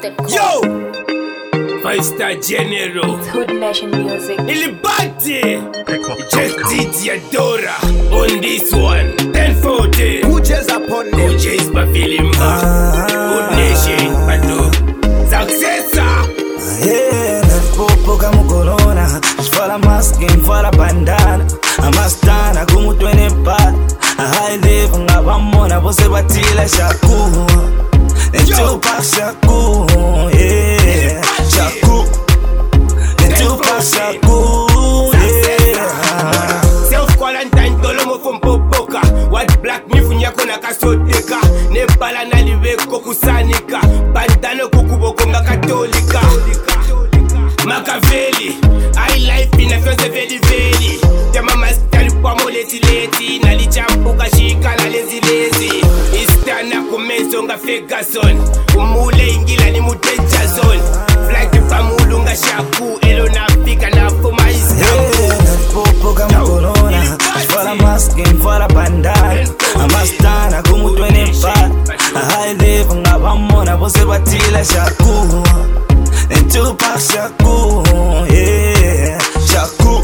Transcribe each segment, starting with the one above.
TheChoice.com. Yo! 5-star General Hood Nation Music. Ilibati! Just Diadora on this one. 1040. Who just upon them? Who just my feeling back? Hood Nation, Pado. Successor! Yeah, nalipopo kama corona. Fala masking, fala bandana. Amastana como tu ene pat. High level ngabamona bose batila shaku. Tupac shaku, yeah. Shaku. Tupac shaku, yeah. Self-quarantine tolomo from Popoka. What black me funyako na kasoteka. Nepala na liweko kusanika. Bandano kukuboko nga katolika. Machiavelli, high life in a first very very. Tema mastari kwa moleti leti. Nalichampuka shika la lezi lezi. Istana kumenso nga Ferguson. Umule ingila ni muteja zone. Flag pamulu nga shaku. Elo na fika na fuma Istanbul. Nalipopo kama corona. Fala masking, fala bandana. Amastana como tu ene pat. High level ngabamona bose batila shaku. Tupac shaku, yeah. Shaku.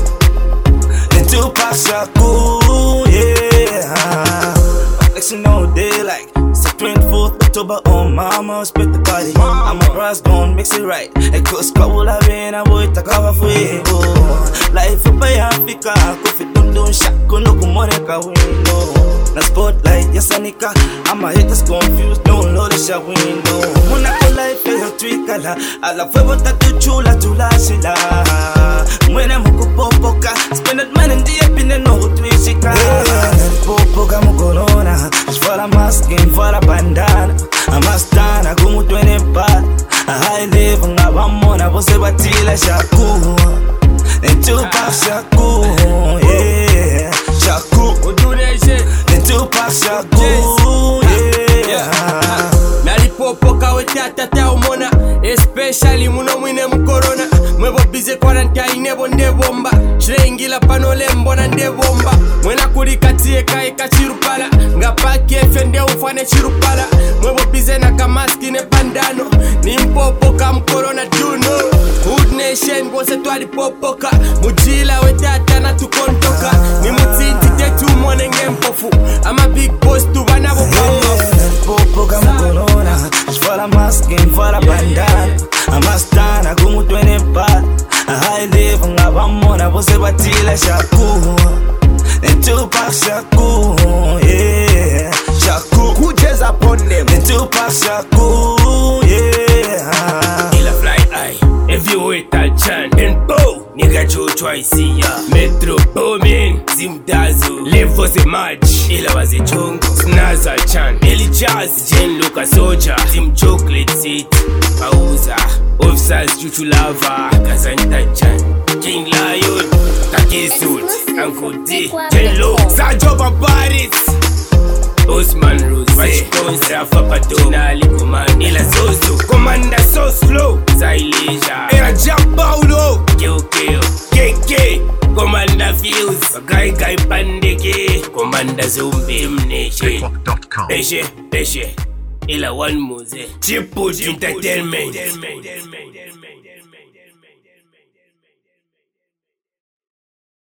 Tupac shaku, yeah. Flexing all day like it's the 24th October on mama, split the party. I'm a brass gon' mix it right. Cause kabula vena boy takawa fuego. Life up by Africa, kufi dundun shaku no kumone ka window. Na spotlight yes anika, I'ma hit this confused, don't know the shot window. Monaco life is twikala, ala fuego tatu chula shila. Mwene muku popoka, spend that money in the epine no twishika. Nalipopo kama corona, fala masking, fala bandana. Amastana como tu ene pat. High level ngabamona bose batila shaku. Tupac shaku, yeah. Shaku. Tupac shaku, yeah. Nalipopoka wetatata umona. Especially muno mwine mkorona. Mwebo bize quarantine bonde bomba. Shirengila panole mbona nde bomba. Mwena kurikatie kai kachirupala. Nga paki fende ufane chirupala. Mwebo bize na kamaski ne pandano. Ni mpopoka mkorona duno. Hood Nation bose twali popoka. Mujila wetata na tukontoka. Ni mutiti tetu mwone ngempofu. I'm a big boss tu wana bokamba. Nalipopo kama corona. Fala masking, fala bandana. Amastana como tu ene pat. High level ngabamona bose batila shaku. Tupac shaku, yeah. Shaku. Who just upon them? Tupac shaku, yeah. Ila fly high, everywhere touchan. And bow, nigga Joe twice ya. Metro booming, zimdazu. Live for the match, ila wazi chongo. Snaza chan, Eli Jazz, Jen Luka Soja. Team chocolate seat, pauza. Officers Chuchu Lava, Kazanta chan. King Lion, Taki Suit, Uncle D, Jen Lo. Sajo Paparis. Osman Rose, Washington, Rafa Pato, Nali Command, Ila Soso, Commander Sauce Flow, Zaileja, Era Japaulo, Kyo, KK, Commander Fuse, Guy Pandeke, Commander Zombie, Nation, Peshe, Ila One Muse, Chipwood Entertainment.